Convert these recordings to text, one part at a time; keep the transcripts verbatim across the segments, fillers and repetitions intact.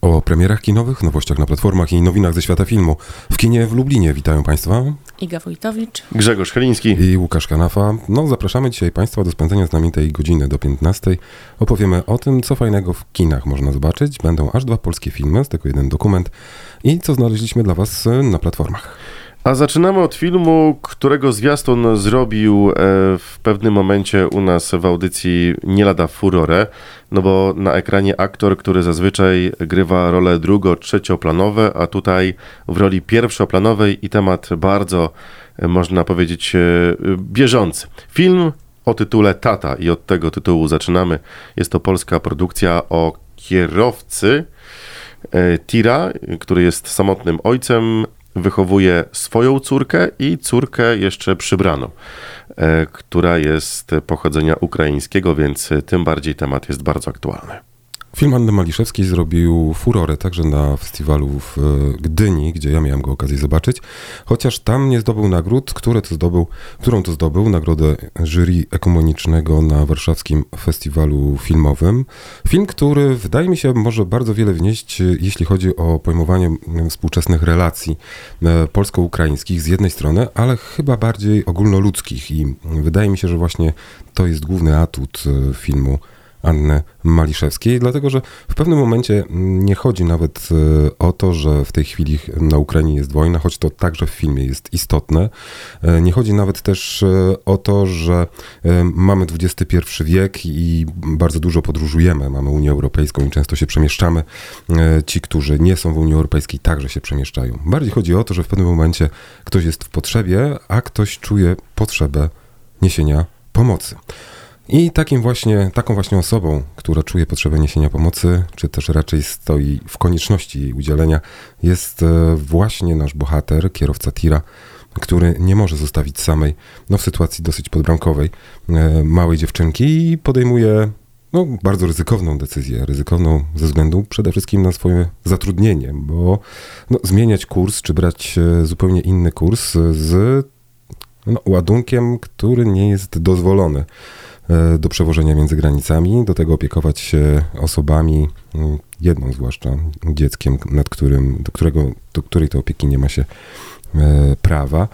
O premierach kinowych, nowościach na platformach i nowinach ze świata filmu w kinie w Lublinie. Witają Państwa Iga Wójtowicz, Grzegorz Cheliński i Łukasz Kanafa. No, zapraszamy dzisiaj Państwa do spędzenia z nami tej godziny do piętnastej. Opowiemy o tym, co fajnego w kinach można zobaczyć. Będą aż dwa polskie filmy, z tego jeden dokument i co znaleźliśmy dla Was na platformach. A zaczynamy od filmu, którego zwiastun zrobił w pewnym momencie u nas w audycji nie lada furorę, no bo na ekranie aktor, który zazwyczaj grywa role drugo-, trzecioplanowe, a tutaj w roli pierwszoplanowej i temat bardzo, można powiedzieć, bieżący. Film o tytule Tata i od tego tytułu zaczynamy. Jest to polska produkcja o kierowcy tira, który jest samotnym ojcem, wychowuje swoją córkę i córkę jeszcze przybraną, e, która jest pochodzenia ukraińskiego, więc tym bardziej temat jest bardzo aktualny. Film Anny Maliszewskiej zrobił furorę także na festiwalu w Gdyni, gdzie ja miałem go okazję zobaczyć, chociaż tam nie zdobył nagród, które to zdobył, którą to zdobył, nagrodę jury ekumenicznego na warszawskim festiwalu filmowym. Film, który wydaje mi się może bardzo wiele wnieść, jeśli chodzi o pojmowanie współczesnych relacji polsko-ukraińskich z jednej strony, ale chyba bardziej ogólnoludzkich i wydaje mi się, że właśnie to jest główny atut filmu Anny Maliszewskiej, dlatego że w pewnym momencie nie chodzi nawet o to, że w tej chwili na Ukrainie jest wojna, choć to także w filmie jest istotne. Nie chodzi nawet też o to, że mamy dwudziesty pierwszy wiek i bardzo dużo podróżujemy. Mamy Unię Europejską i często się przemieszczamy. Ci, którzy nie są w Unii Europejskiej, także się przemieszczają. Bardziej chodzi o to, że w pewnym momencie ktoś jest w potrzebie, a ktoś czuje potrzebę niesienia pomocy. I takim właśnie, taką właśnie osobą, która czuje potrzebę niesienia pomocy, czy też raczej stoi w konieczności jej udzielenia, jest właśnie nasz bohater, kierowca tira, który nie może zostawić samej, no w sytuacji dosyć podbramkowej, małej dziewczynki i podejmuje no, bardzo ryzykowną decyzję, ryzykowną ze względu przede wszystkim na swoje zatrudnienie, bo no, zmieniać kurs, czy brać zupełnie inny kurs z no, ładunkiem, który nie jest dozwolony do przewożenia między granicami, do tego opiekować się osobami, jedną zwłaszcza dzieckiem, nad którym, do którego, do której to opieki nie ma się e, prawa.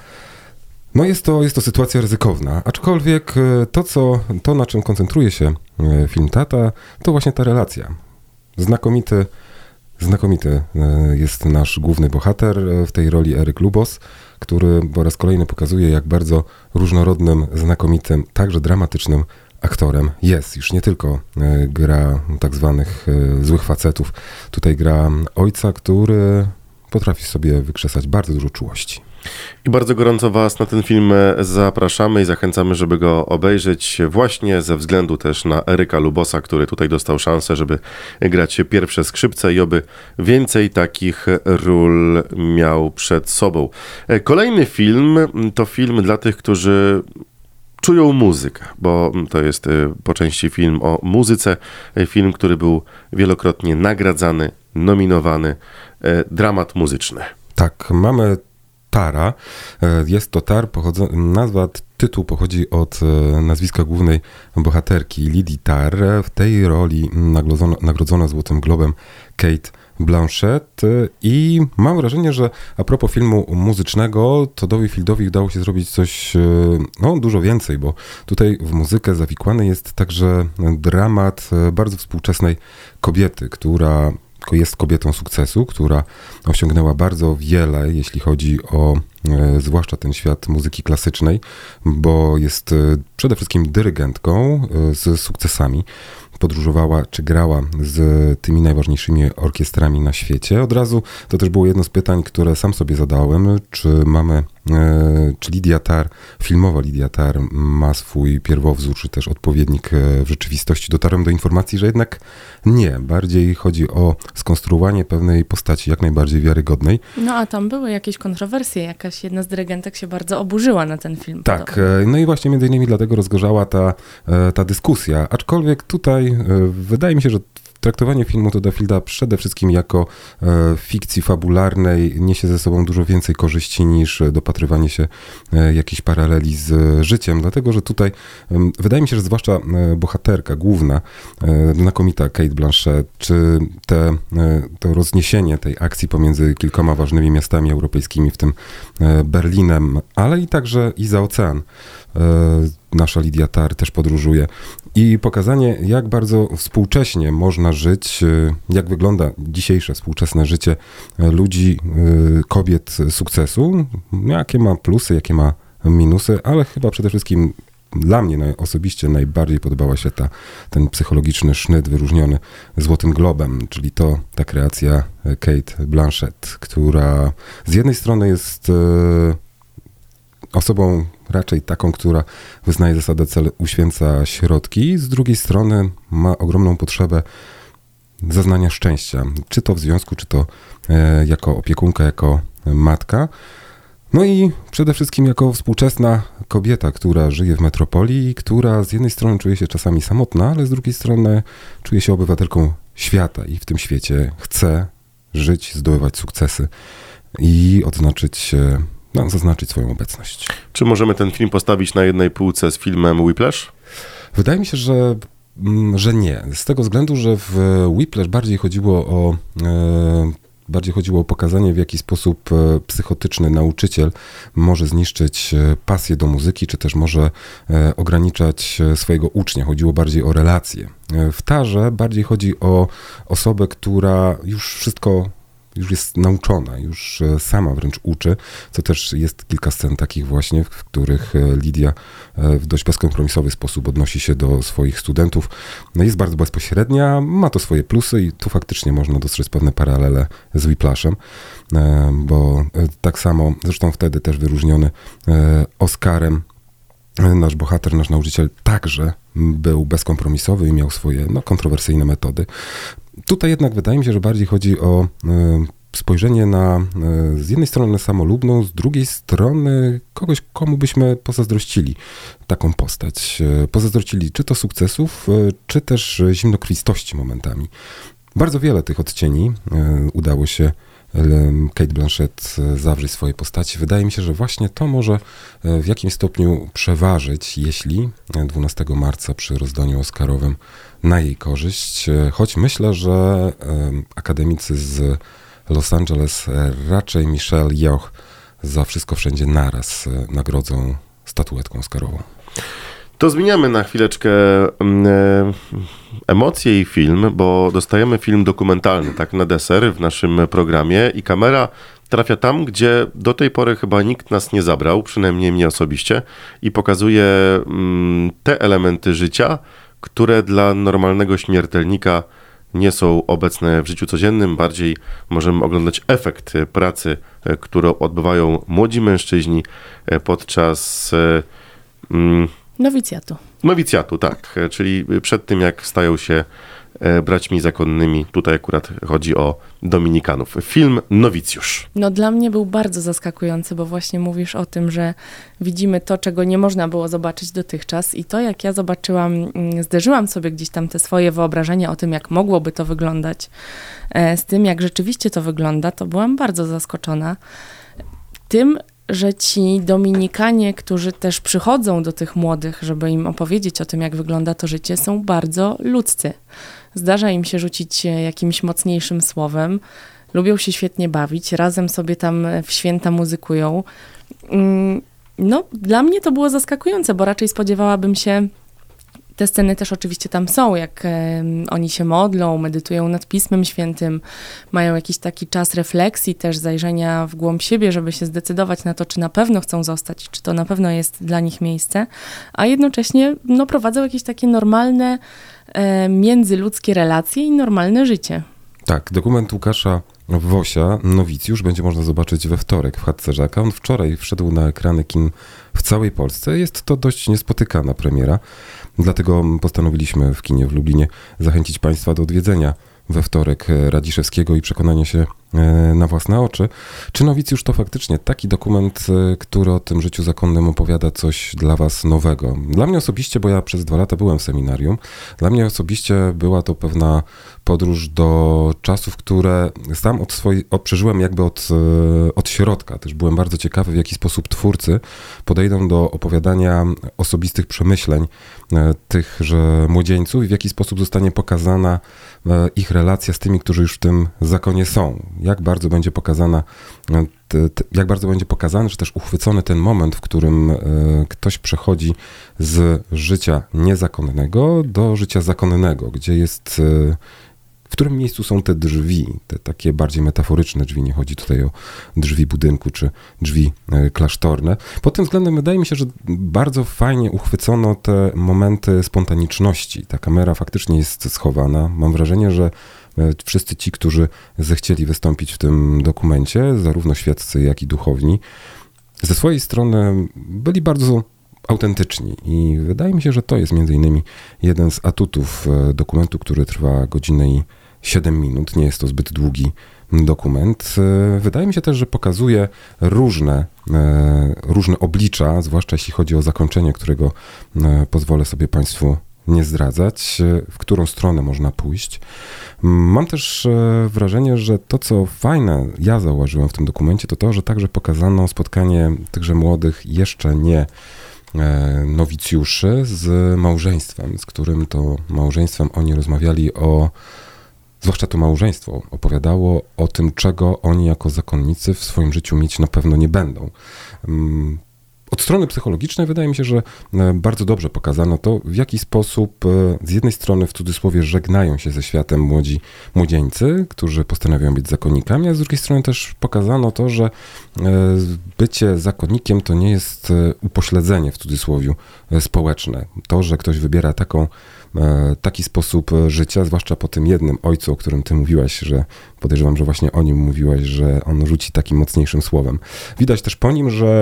No jest to, jest to sytuacja ryzykowna, aczkolwiek to, co, to, na czym koncentruje się film Tata, to właśnie ta relacja. Znakomity, znakomity jest nasz główny bohater w tej roli Eryk Lubos, który po raz kolejny pokazuje, jak bardzo różnorodnym, znakomitym, także dramatycznym aktorem jest. Już nie tylko gra tak zwanych złych facetów, tutaj gra ojca, który potrafi sobie wykrzesać bardzo dużo czułości. I bardzo gorąco Was na ten film zapraszamy i zachęcamy, żeby go obejrzeć właśnie ze względu też na Eryka Lubosa, który tutaj dostał szansę, żeby grać pierwsze skrzypce i oby więcej takich ról miał przed sobą. Kolejny film to film dla tych, którzy czują muzykę, bo to jest po części film o muzyce, film, który był wielokrotnie nagradzany, nominowany, dramat muzyczny. Tak, mamy Tara. Jest to Tar, pochodzi, nazwa, tytuł pochodzi od nazwiska głównej bohaterki Lidii Tar. W tej roli nagrodzona, nagrodzona Złotym Globem Cate Blanchett i mam wrażenie, że a propos filmu muzycznego, Toddowi Fieldowi udało się zrobić coś no, dużo więcej, bo tutaj w muzykę zawikłany jest także dramat bardzo współczesnej kobiety, która jest kobietą sukcesu, która osiągnęła bardzo wiele, jeśli chodzi o e, zwłaszcza ten świat muzyki klasycznej, bo jest e, przede wszystkim dyrygentką e, z sukcesami. Podróżowała czy grała z tymi najważniejszymi orkiestrami na świecie. Od razu to też było jedno z pytań, które sam sobie zadałem, czy mamy, e, czy Lidia Tar, filmowa Lidia Tar ma swój pierwowzór, czy też odpowiednik w rzeczywistości. Dotarłem do informacji, że jednak nie. Bardziej chodzi o skonstruowanie pewnej postaci jak najbardziej wiarygodnej. No a tam były jakieś kontrowersje, jakaś jedna z dyrygentek się bardzo oburzyła na ten film. Tak, podobno. No i właśnie między innymi dlatego rozgorzała ta, ta dyskusja, aczkolwiek tutaj wydaje mi się, że traktowanie filmu Toda przede wszystkim jako e, fikcji fabularnej niesie ze sobą dużo więcej korzyści niż dopatrywanie się e, jakichś paraleli z e, życiem, dlatego, że tutaj e, wydaje mi się, że zwłaszcza e, bohaterka główna, e, znakomita Cate Blanchett, czy te, e, to rozniesienie tej akcji pomiędzy kilkoma ważnymi miastami europejskimi, w tym e, Berlinem, ale i także i za ocean. E, nasza Lydia Tarr też podróżuje. I pokazanie, jak bardzo współcześnie można żyć, jak wygląda dzisiejsze współczesne życie ludzi, kobiet sukcesu, jakie ma plusy, jakie ma minusy, ale chyba przede wszystkim dla mnie osobiście najbardziej podobała się ta, ten psychologiczny sznyt wyróżniony Złotym Globem, czyli to ta kreacja Cate Blanchett, która z jednej strony jest osobą raczej taką, która wyznaje zasadę cel uświęca środki, z drugiej strony ma ogromną potrzebę zaznania szczęścia, czy to w związku, czy to e, jako opiekunka, jako matka. No i przede wszystkim jako współczesna kobieta, która żyje w metropolii, która z jednej strony czuje się czasami samotna, ale z drugiej strony czuje się obywatelką świata i w tym świecie chce żyć, zdobywać sukcesy i odznaczyć no, zaznaczyć swoją obecność. Czy możemy ten film postawić na jednej półce z filmem Whiplash? Wydaje mi się, że, że nie. Z tego względu, że w Whiplash bardziej chodziło o e, bardziej chodziło o pokazanie, w jaki sposób e, psychotyczny nauczyciel może zniszczyć e, pasję do muzyki, czy też może e, ograniczać e, swojego ucznia. Chodziło bardziej o relacje. E, w Tarze bardziej chodzi o osobę, która już wszystko już jest nauczona, już sama wręcz uczy, co też jest kilka scen takich właśnie, w których Lydia w dość bezkompromisowy sposób odnosi się do swoich studentów. No jest bardzo bezpośrednia, ma to swoje plusy i tu faktycznie można dostrzec pewne paralele z Whiplashem, bo tak samo, zresztą wtedy też wyróżniony Oscarem, nasz bohater, nasz nauczyciel także był bezkompromisowy i miał swoje no, kontrowersyjne metody. Tutaj jednak wydaje mi się, że bardziej chodzi o y, spojrzenie na y, z jednej strony samolubną, z drugiej strony kogoś, komu byśmy pozazdrościli taką postać. Y, pozazdrościli czy to sukcesów, y, czy też zimnokrwistości momentami. Bardzo wiele tych odcieni y, udało się Cate Blanchett zawrzeć w swojej postaci. Wydaje mi się, że właśnie to może w jakimś stopniu przeważyć, jeśli dwunastego marca przy rozdaniu oscarowym na jej korzyść, choć myślę, że akademicy z Los Angeles raczej Michelle Yeoh za Wszystko Wszędzie Naraz nagrodzą statuetką oscarową. To zmieniamy na chwileczkę e, emocje i film, bo dostajemy film dokumentalny, tak, na deser w naszym programie i kamera trafia tam, gdzie do tej pory chyba nikt nas nie zabrał, przynajmniej mnie osobiście, i pokazuje mm, te elementy życia, które dla normalnego śmiertelnika nie są obecne w życiu codziennym. Bardziej możemy oglądać efekt pracy, którą odbywają młodzi mężczyźni podczas mm, nowicjatu. Nowicjatu, tak. Czyli przed tym, jak stają się braćmi zakonnymi. Tutaj akurat chodzi o dominikanów. Film Nowicjusz. No dla mnie był bardzo zaskakujący, bo właśnie mówisz o tym, że widzimy to, czego nie można było zobaczyć dotychczas i to, jak ja zobaczyłam, zderzyłam sobie gdzieś tam te swoje wyobrażenia o tym, jak mogłoby to wyglądać, z tym, jak rzeczywiście to wygląda, to byłam bardzo zaskoczona tym, że ci Dominikanie, którzy też przychodzą do tych młodych, żeby im opowiedzieć o tym, jak wygląda to życie, są bardzo ludzcy. Zdarza im się rzucić jakimś mocniejszym słowem, lubią się świetnie bawić, razem sobie tam w święta muzykują. No, dla mnie to było zaskakujące, bo raczej spodziewałabym się, te sceny też oczywiście tam są, jak e, oni się modlą, medytują nad Pismem Świętym, mają jakiś taki czas refleksji, też zajrzenia w głąb siebie, żeby się zdecydować na to, czy na pewno chcą zostać, czy to na pewno jest dla nich miejsce, a jednocześnie no, prowadzą jakieś takie normalne e, międzyludzkie relacje i normalne życie. Tak, dokument Łukasza Wosia, Nowicjusz, będzie można zobaczyć we wtorek w Chatce Żaka. On wczoraj wszedł na ekrany kin w całej Polsce. Jest to dość niespotykana premiera, dlatego postanowiliśmy w kinie w Lublinie zachęcić Państwa do odwiedzenia we wtorek Radziszewskiego i przekonania się, na własne oczy. Czy Nowicjusz to faktycznie taki dokument, który o tym życiu zakonnym opowiada coś dla was nowego? Dla mnie osobiście, bo ja przez dwa lata byłem w seminarium, dla mnie osobiście była to pewna podróż do czasów, które sam od swojej, od, przeżyłem jakby od, od środka. Też byłem bardzo ciekawy, w jaki sposób twórcy podejdą do opowiadania osobistych przemyśleń tychże młodzieńców i w jaki sposób zostanie pokazana ich relacja z tymi, którzy już w tym zakonie są. Jak bardzo będzie pokazana, te, te, jak bardzo będzie pokazany, czy też uchwycony ten moment, w którym ktoś przechodzi z życia niezakonnego do życia zakonnego, gdzie jest, w którym miejscu są te drzwi, te takie bardziej metaforyczne drzwi, nie chodzi tutaj o drzwi budynku czy drzwi klasztorne. Pod tym względem wydaje mi się, że bardzo fajnie uchwycono te momenty spontaniczności. Ta kamera faktycznie jest schowana. Mam wrażenie, że wszyscy ci, którzy zechcieli wystąpić w tym dokumencie, zarówno świeccy, jak i duchowni, ze swojej strony byli bardzo autentyczni i wydaje mi się, że to jest między innymi jeden z atutów dokumentu, który trwa godzinę i siedem minut. Nie jest to zbyt długi dokument. Wydaje mi się też, że pokazuje różne, różne oblicza, zwłaszcza jeśli chodzi o zakończenie, którego pozwolę sobie Państwu nie zdradzać, w którą stronę można pójść. Mam też wrażenie, że to, co fajne ja zauważyłem w tym dokumencie, to to, że także pokazano spotkanie tychże młodych, jeszcze nie nowicjuszy z małżeństwem, z którym to małżeństwem oni rozmawiali o, zwłaszcza to małżeństwo opowiadało o tym, czego oni jako zakonnicy w swoim życiu mieć na pewno nie będą. Od strony psychologicznej wydaje mi się, że bardzo dobrze pokazano to, w jaki sposób z jednej strony w cudzysłowie żegnają się ze światem młodzi młodzieńcy, którzy postanawiają być zakonnikami, a z drugiej strony też pokazano to, że bycie zakonnikiem to nie jest upośledzenie w cudzysłowiu społeczne. To, że ktoś wybiera taką, taki sposób życia, zwłaszcza po tym jednym ojcu, o którym ty mówiłaś, że podejrzewam, że właśnie o nim mówiłaś, że on rzuci takim mocniejszym słowem. Widać też po nim, że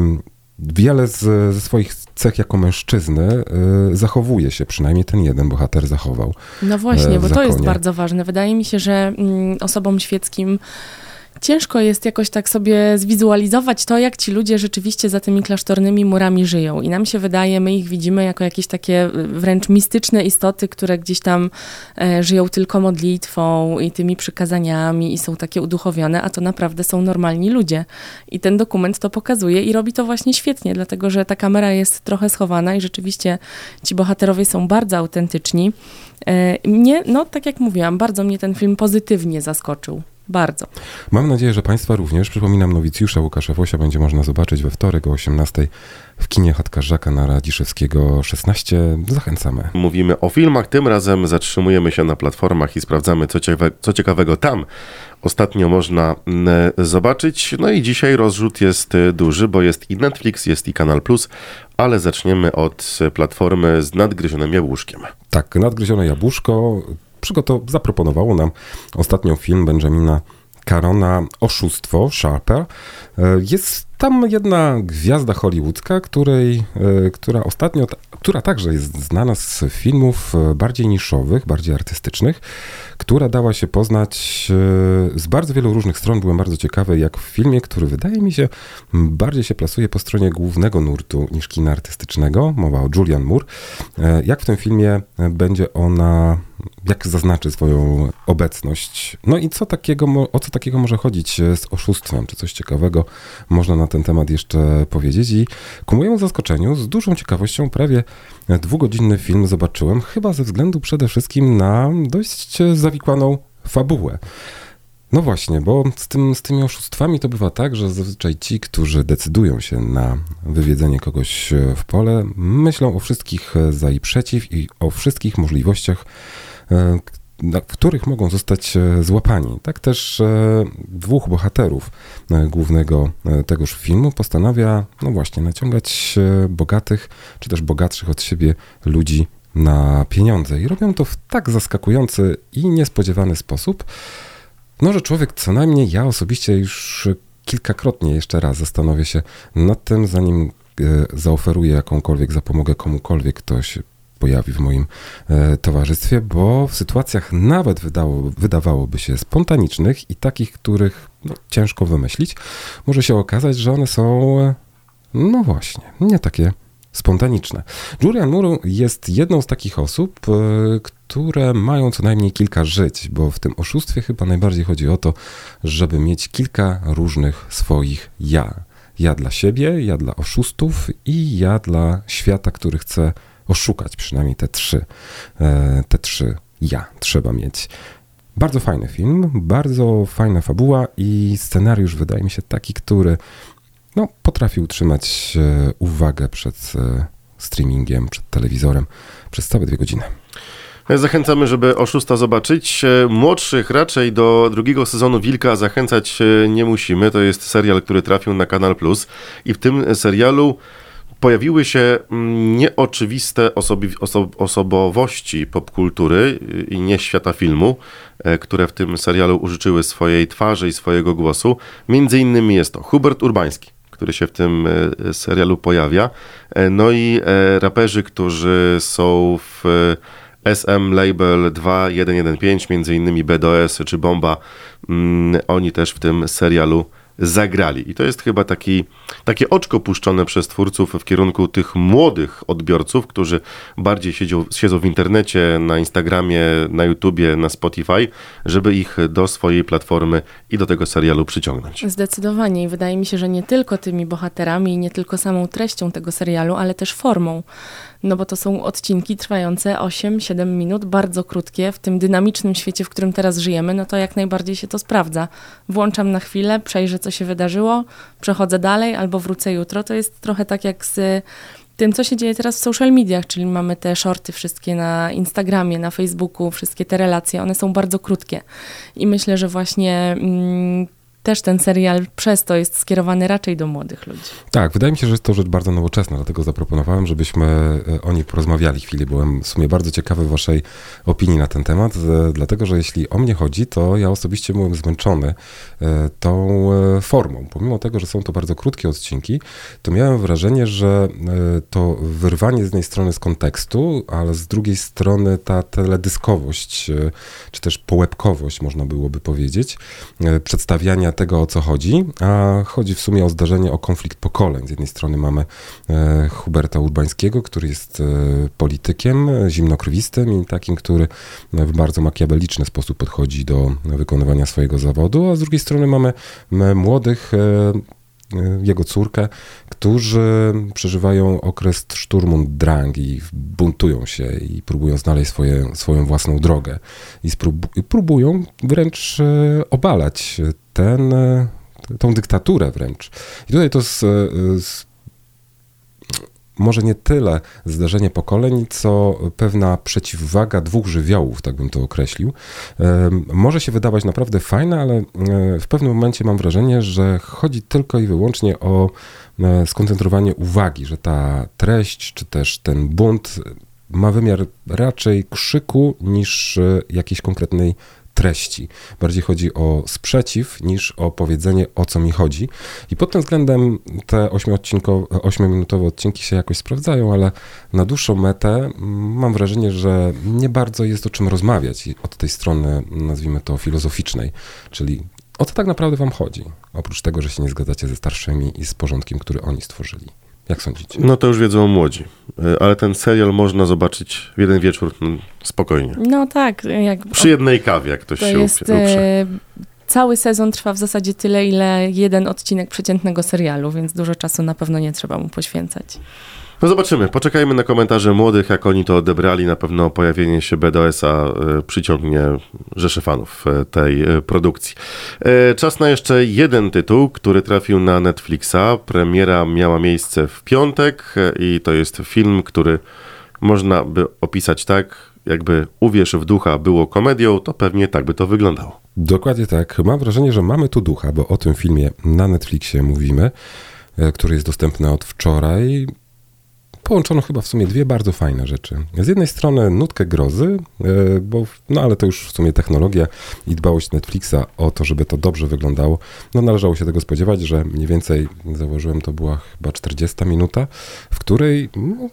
wiele z, ze swoich cech jako mężczyzny y, zachowuje się, przynajmniej ten jeden bohater zachował. No właśnie, bo zakonie. To jest bardzo ważne. Wydaje mi się, że mm, osobom świeckim ciężko jest jakoś tak sobie zwizualizować to, jak ci ludzie rzeczywiście za tymi klasztornymi murami żyją. I nam się wydaje, my ich widzimy jako jakieś takie wręcz mistyczne istoty, które gdzieś tam e, żyją tylko modlitwą i tymi przykazaniami i są takie uduchowione, a to naprawdę są normalni ludzie. I ten dokument to pokazuje i robi to właśnie świetnie, dlatego że ta kamera jest trochę schowana i rzeczywiście ci bohaterowie są bardzo autentyczni. E, mnie, no tak jak mówiłam, bardzo mnie ten film pozytywnie zaskoczył. Bardzo. Mam nadzieję, że Państwa również. Przypominam, Nowicjusza Łukasza Wosia będzie można zobaczyć we wtorek o osiemnastej w kinie Chatkarzaka na Radziszewskiego szesnaście. Zachęcamy. Mówimy o filmach, tym razem zatrzymujemy się na platformach i sprawdzamy, co, ciekawe, co ciekawego tam ostatnio można zobaczyć. No i dzisiaj rozrzut jest duży, bo jest i Netflix, jest i Kanal Plus, ale zaczniemy od platformy z Nadgryzionym Jabłuszkiem. Tak, Nadgryzione Jabłuszko przygotow- zaproponowało nam ostatnio film Benjamina Carona Oszustwo, Sharper. Jest tam jedna gwiazda hollywoodzka, której, która ostatnio, która także jest znana z filmów bardziej niszowych, bardziej artystycznych, która dała się poznać z bardzo wielu różnych stron. Byłem bardzo ciekawy, jak w filmie, który wydaje mi się bardziej się plasuje po stronie głównego nurtu niż kina artystycznego. Mowa o Julianne Moore. Jak w tym filmie będzie ona, jak zaznaczy swoją obecność. No i co takiego, o co takiego może chodzić z oszustwem? Czy coś ciekawego można na ten temat jeszcze powiedzieć? I ku mojemu zaskoczeniu, z dużą ciekawością, prawie dwugodzinny film zobaczyłem, chyba ze względu przede wszystkim na dość zawikłaną fabułę. No właśnie, bo z, tym, z tymi oszustwami to bywa tak, że zazwyczaj ci, którzy decydują się na wywiedzenie kogoś w pole, myślą o wszystkich za i przeciw i o wszystkich możliwościach, w których mogą zostać złapani. Tak też dwóch bohaterów głównego tegoż filmu postanawia, no właśnie, naciągać bogatych, czy też bogatszych od siebie ludzi na pieniądze. I robią to w tak zaskakujący i niespodziewany sposób, no, że człowiek, co najmniej ja osobiście już kilkakrotnie jeszcze raz zastanowię się nad tym, zanim zaoferuję jakąkolwiek zapomogę komukolwiek, ktoś pojawi w moim e, towarzystwie, bo w sytuacjach nawet wydało, wydawałoby się spontanicznych i takich, których no, ciężko wymyślić, może się okazać, że one są, e, no właśnie, nie takie spontaniczne. Julianne Moore jest jedną z takich osób, e, które mają co najmniej kilka żyć, bo w tym oszustwie chyba najbardziej chodzi o to, żeby mieć kilka różnych swoich ja. Ja dla siebie, ja dla oszustów i ja dla świata, który chce oszukać. Przynajmniej te trzy, e, te trzy ja trzeba mieć. Bardzo fajny film, bardzo fajna fabuła i scenariusz wydaje mi się taki, który no, potrafi utrzymać e, uwagę przed e, streamingiem, przed telewizorem przez całe dwie godziny. Zachęcamy, żeby Oszusta zobaczyć. Młodszych raczej do drugiego sezonu Wilka zachęcać nie musimy. To jest serial, który trafił na Kanal Plus i w tym serialu pojawiły się nieoczywiste osobi- oso- osobowości popkultury i nie świata filmu, które w tym serialu użyczyły swojej twarzy i swojego głosu. Między innymi jest to Hubert Urbański, który się w tym serialu pojawia, no i raperzy, którzy są w S M Label dwa jeden jeden pięć, między innymi B D O S czy Bomba, mm, oni też w tym serialu zagrali. I to jest chyba taki, takie oczko puszczone przez twórców w kierunku tych młodych odbiorców, którzy bardziej siedzą, siedzą w internecie, na Instagramie, na YouTubie, na Spotify, żeby ich do swojej platformy i do tego serialu przyciągnąć. Zdecydowanie i wydaje mi się, że nie tylko tymi bohaterami, nie tylko samą treścią tego serialu, ale też formą. No bo to są odcinki trwające osiem siedem minut, bardzo krótkie. W tym dynamicznym świecie, w którym teraz żyjemy, no to jak najbardziej się to sprawdza. Włączam na chwilę, przejrzę, co się wydarzyło, przechodzę dalej albo wrócę jutro. To jest trochę tak jak z tym, co się dzieje teraz w social mediach, czyli mamy te shorty wszystkie na Instagramie, na Facebooku, wszystkie te relacje, one są bardzo krótkie. I myślę, że właśnie mm, też ten serial przez to jest skierowany raczej do młodych ludzi. Tak, wydaje mi się, że jest to rzecz bardzo nowoczesna, dlatego zaproponowałem, żebyśmy o niej porozmawiali chwilę. Byłem w sumie bardzo ciekawy waszej opinii na ten temat, dlatego, że jeśli o mnie chodzi, to ja osobiście byłem zmęczony tą formą. Pomimo tego, że są to bardzo krótkie odcinki, to miałem wrażenie, że to wyrwanie z jednej strony z kontekstu, ale z drugiej strony ta teledyskowość, czy też połebkowość, można byłoby powiedzieć, przedstawiania tego, o co chodzi, a chodzi w sumie o zdarzenie, o konflikt pokoleń. Z jednej strony mamy e, Huberta Urbańskiego, który jest e, politykiem zimnokrwistym i takim, który w bardzo makiaweliczny sposób podchodzi do wykonywania swojego zawodu, a z drugiej strony mamy m, młodych e, jego córkę, którzy przeżywają okres Sturm und Drang i buntują się i próbują znaleźć swoje, swoją własną drogę i, sprób- i próbują wręcz obalać ten, tą dyktaturę wręcz. I tutaj to z, z, może nie tyle zdarzenie pokoleń, co pewna przeciwwaga dwóch żywiołów, tak bym to określił. Może się wydawać naprawdę fajne, ale w pewnym momencie mam wrażenie, że chodzi tylko i wyłącznie o skoncentrowanie uwagi, że ta treść, czy też ten bunt ma wymiar raczej krzyku niż jakiejś konkretnej treści. Bardziej chodzi o sprzeciw niż o powiedzenie, o co mi chodzi. I pod tym względem te ośmiominutowe odcinki się jakoś sprawdzają, ale na dłuższą metę mam wrażenie, że nie bardzo jest o czym rozmawiać od tej strony, nazwijmy to, filozoficznej, czyli o co tak naprawdę wam chodzi, oprócz tego, że się nie zgadzacie ze starszymi i z porządkiem, który oni stworzyli. Jak sądzicie? No to już wiedzą młodzi, ale ten serial można zobaczyć w jeden wieczór spokojnie. No tak. Jak, Przy jednej kawie, jak ktoś to się jest, uprze. Cały sezon trwa w zasadzie tyle, ile jeden odcinek przeciętnego serialu, więc dużo czasu na pewno nie trzeba mu poświęcać. No zobaczymy, poczekajmy na komentarze młodych, jak oni to odebrali. Na pewno pojawienie się B D O S-a przyciągnie rzeszę fanów tej produkcji. Czas na jeszcze jeden tytuł, który trafił na Netflixa. Premiera miała miejsce w piątek i to jest film, który można by opisać tak, jakby Uwierz w ducha było komedią, to pewnie tak by to wyglądało. Dokładnie tak. Mam wrażenie, że mamy tu ducha, bo o tym filmie na Netflixie mówimy, który jest dostępny od wczoraj. Połączono chyba w sumie dwie bardzo fajne rzeczy. Z jednej strony nutkę grozy, bo, no ale to już w sumie technologia i dbałość Netflixa o to, żeby to dobrze wyglądało. No należało się tego spodziewać, że mniej więcej, założyłem, to była chyba czterdziesta minuta, w której no,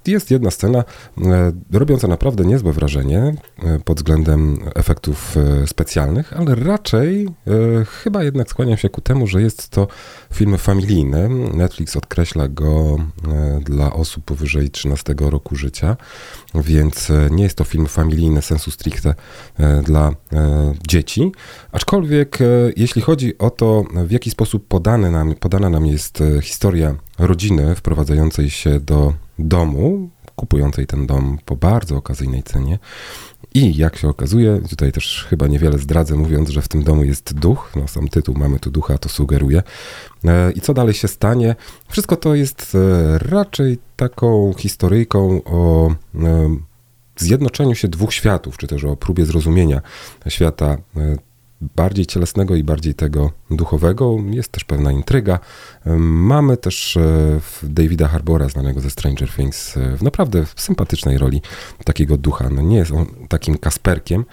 jest jedna scena robiąca naprawdę niezłe wrażenie pod względem efektów specjalnych, ale raczej chyba jednak skłaniam się ku temu, że jest to film familijny. Netflix odkreśla go dla osób powyżej trzynastego roku życia, więc nie jest to film familijny sensu stricte dla dzieci, aczkolwiek jeśli chodzi o to, w jaki sposób podany nam, podana nam jest historia rodziny wprowadzającej się do domu, kupującej ten dom po bardzo okazyjnej cenie i jak się okazuje, tutaj też chyba niewiele zdradzę mówiąc, że w tym domu jest duch, no sam tytuł Mamy tu ducha to sugeruje. I co dalej się stanie? Wszystko to jest raczej taką historyjką o zjednoczeniu się dwóch światów, czy też o próbie zrozumienia świata bardziej cielesnego i bardziej tego duchowego. Jest też pewna intryga. Mamy też Davida Harbora, znanego ze Stranger Things, w naprawdę sympatycznej roli takiego ducha. No nie jest on takim Kasperkiem,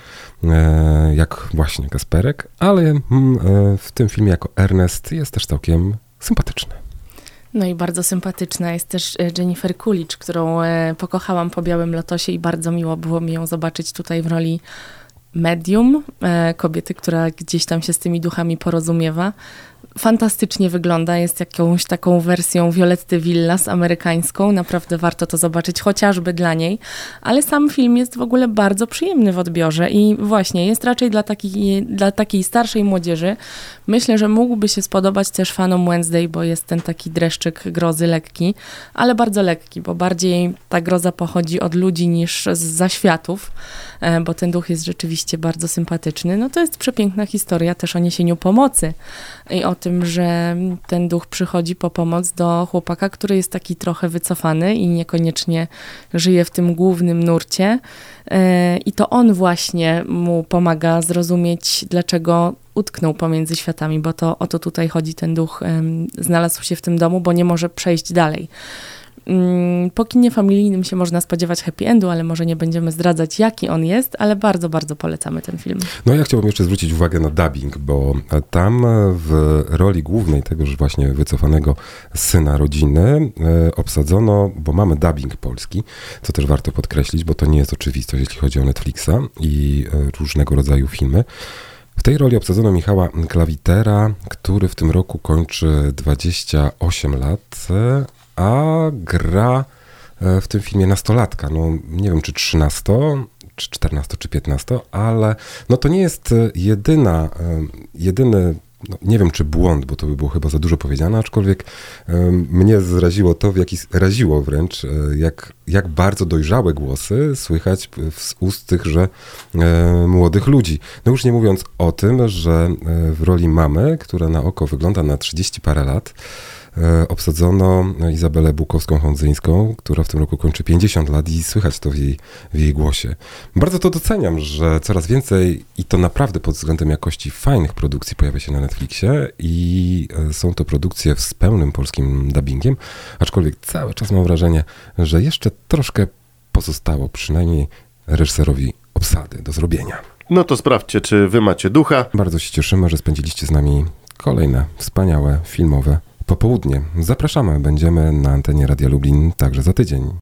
jak właśnie Kasperek, ale w tym filmie jako Ernest jest też całkiem sympatyczny. No i bardzo sympatyczna jest też Jennifer Coolidge, którą pokochałam po Białym Lotosie i bardzo miło było mi ją zobaczyć tutaj w roli medium, kobiety, która gdzieś tam się z tymi duchami porozumiewa. Fantastycznie wygląda, jest jakąś taką wersją Violetty Villas amerykańską, naprawdę warto to zobaczyć, chociażby dla niej, ale sam film jest w ogóle bardzo przyjemny w odbiorze i właśnie jest raczej dla takiej, dla takiej starszej młodzieży. Myślę, że mógłby się spodobać też fanom Wednesday, bo jest ten taki dreszczyk grozy lekki, ale bardzo lekki, bo bardziej ta groza pochodzi od ludzi niż z zaświatów, bo ten duch jest rzeczywiście bardzo sympatyczny. No to jest przepiękna historia też o niesieniu pomocy i o tym, że ten duch przychodzi po pomoc do chłopaka, który jest taki trochę wycofany i niekoniecznie żyje w tym głównym nurcie. I to on właśnie mu pomaga zrozumieć, dlaczego utknął pomiędzy światami, bo to o to tutaj chodzi. Ten duch znalazł się w tym domu, bo nie może przejść dalej. Po kinie familijnym się można spodziewać happy endu, ale może nie będziemy zdradzać, jaki on jest, ale bardzo, bardzo polecamy ten film. No ja chciałbym jeszcze zwrócić uwagę na dubbing, bo tam w roli głównej tegoż właśnie wycofanego syna rodziny obsadzono, bo mamy dubbing polski, co też warto podkreślić, bo to nie jest oczywistość, jeśli chodzi o Netflixa i różnego rodzaju filmy. W tej roli obsadzono Michała Klawitera, który w tym roku kończy dwadzieścia osiem lat, a gra w tym filmie nastolatka. No nie wiem, czy trzynasto, czy czternasto, czy piętnasto, ale no to nie jest jedyna, jedyny, no nie wiem, czy błąd, bo to by było chyba za dużo powiedziane, aczkolwiek mnie zraziło to, w jaki, raziło wręcz, jak, jak bardzo dojrzałe głosy słychać z ust tychże młodych ludzi. No już nie mówiąc o tym, że w roli mamy, która na oko wygląda na trzydzieści parę lat, obsadzono Izabelę Bukowską-Hondzyńską, która w tym roku kończy pięćdziesiąt lat i słychać to w jej, w jej głosie. Bardzo to doceniam, że coraz więcej i to naprawdę pod względem jakości fajnych produkcji pojawia się na Netflixie i są to produkcje z pełnym polskim dubbingiem, aczkolwiek cały czas mam wrażenie, że jeszcze troszkę pozostało przynajmniej reżyserowi obsady do zrobienia. No to sprawdźcie, czy wy macie ducha. Bardzo się cieszymy, że spędziliście z nami kolejne wspaniałe filmowe popołudnie. Zapraszamy, będziemy na antenie Radia Lublin także za tydzień.